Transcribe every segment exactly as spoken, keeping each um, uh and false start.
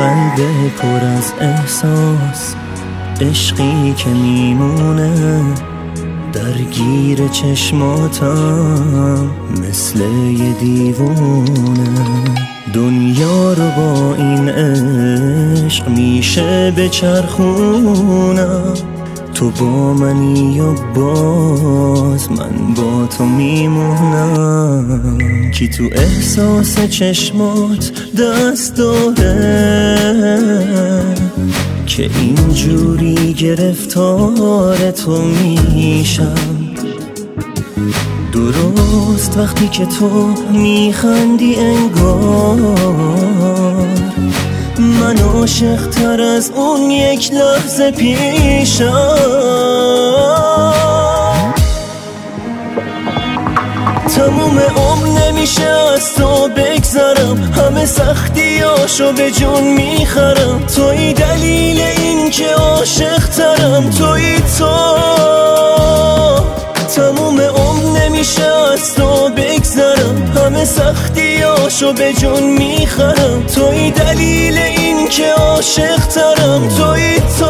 قلب پر از احساس، عشقی که میمونه درگیر چشماتم مثل یه دیوونه. دنیا رو با این عشق میشه بچرخونم، تو با منی یا باز من با تو میمونم. کی تو احساس چشمات دست داره که اینجوری گرفتار تو میشم؟ درست وقتی که تو میخندی انگار من عاشق تر از اون یک لحظه پیشم. تموم عمر نمیشه از تو بگذرم، همه سختیاشو به جون میخرم. توی دلیل این که عاشق ترم، توی تو. تموم عمر نمیشه از تو بگذرم، همه سختیاشو به جون میخرم. توی دلیل این که عاشق ترم، توی تو.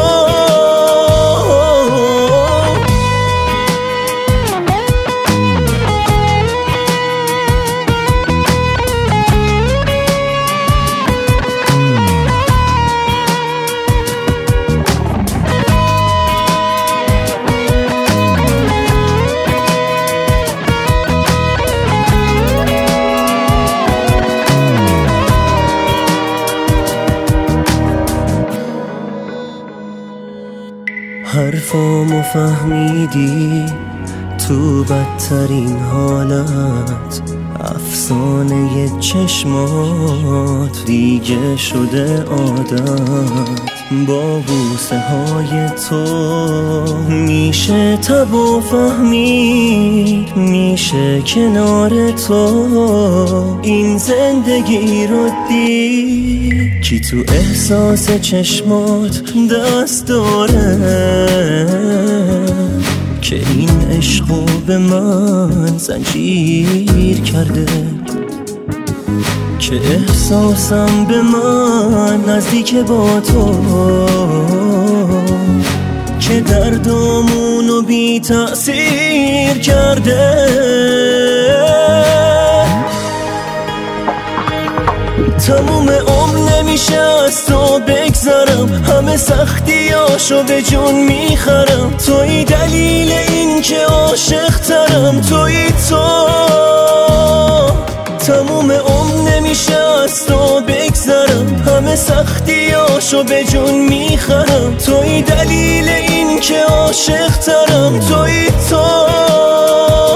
حرفامو فهمیدی تو بدترین حالت، افسانه چشمات دیگه شده عادت. با بوسه های تو میشه تب و فهمید، میشه کنار تو این زندگی رو دید. کی تو احساس چشمات دست داره که این عشقو به من زنجیر کرده، که احساسم به من نزدیک با تو، که دردامونو بی تأثیر کرده. تموم عمر نمیشه از تو بگذرم، همه سختیاشو به جون میخرم. توی دلیل این که عاشق ترم، توی تو. تموم عمر نمیشه از تو بگذرم، همه سختیاشو به جون میخرم. توی دلیل این که عاشق ترم، توی تو.